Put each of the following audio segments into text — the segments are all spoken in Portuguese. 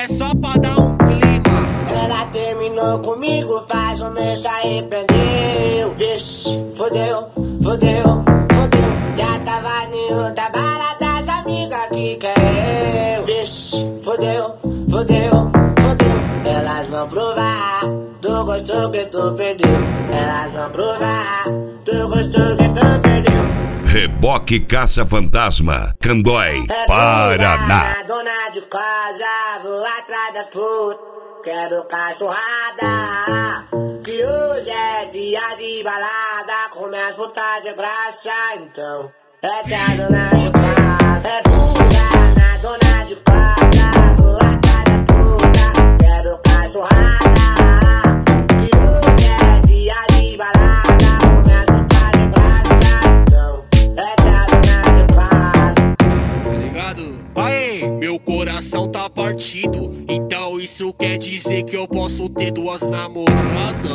é só pra dar um clima. Ela terminou comigo, faz um mês se arrependeu. Vixe, fodeu, fodeu, fodeu. Já tava em outra balada, as amigas que quer eu. Vixe, fodeu, fodeu, fodeu. Elas vão provar do gosto que tu perdeu. Elas vão provar do gosto que tu perdeu. Reboque Caça-Fantasma, Candói, Paraná. Dona de casa, vou atrás das putas. Quero cachorrada, que hoje é dia de balada. Com minhas putas de graça, então é que a dona de casa é fuga na dona de casa. Vou atrás das putas, quero cachorrada, que hoje é dia de balada. Com minhas putas de graça, então é que a dona de casa. Tá ligado? Aê, meu coração tá partido, então isso quer dizer que eu posso ter duas namoradas.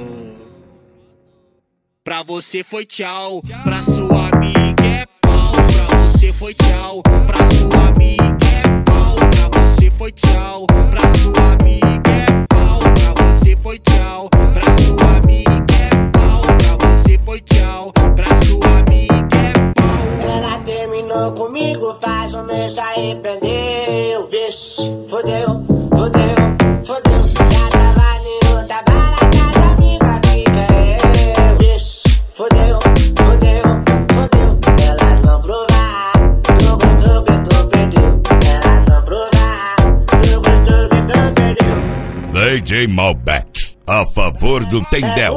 Pra você foi tchau, pra sua amiga é pau. Pra você foi tchau, pra sua amiga é pau. Pra você foi tchau, pra sua amiga é pau. Pra você foi tchau, pra sua amiga é pau. Pra você foi tchau, pra sua amiga é pau. Ela terminou comigo, faz um mês se arrependeu. Vixe, fodeu, fodeu, fodeu. Já tava em outra balada, as amigas que quer eu. Vixe, fodeu, fodeu, fodeu. Elas vão provar do gosto que tu perdeu. Elas vão provar do gosto que tu perdeu. DJ Malbec, a favor do Tendel.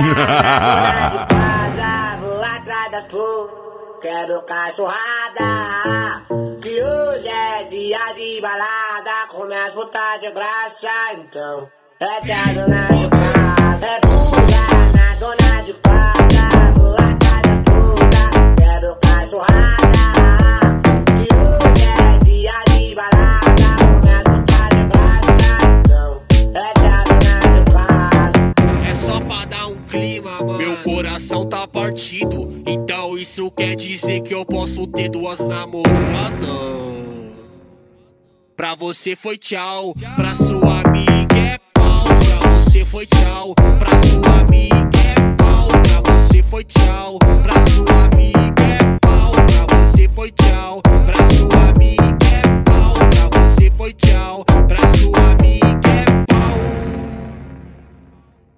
Vou atrás das putas. Quero cachorrada, que hoje é dia de balada. Com minhas putas de graça, então é que a dona de casa é fuga na dona de casa. Vou atrás das putas, quero cachorrada, que hoje é dia de balada. Com minhas putas de graça, então é que a dona de casa. É só pra dar um clima, mano. Meu coração tá partido, então isso quer dizer que eu posso ter duas namoradas. Pra você foi tchau, pra sua amiga é pau. Pra você foi tchau, pra sua amiga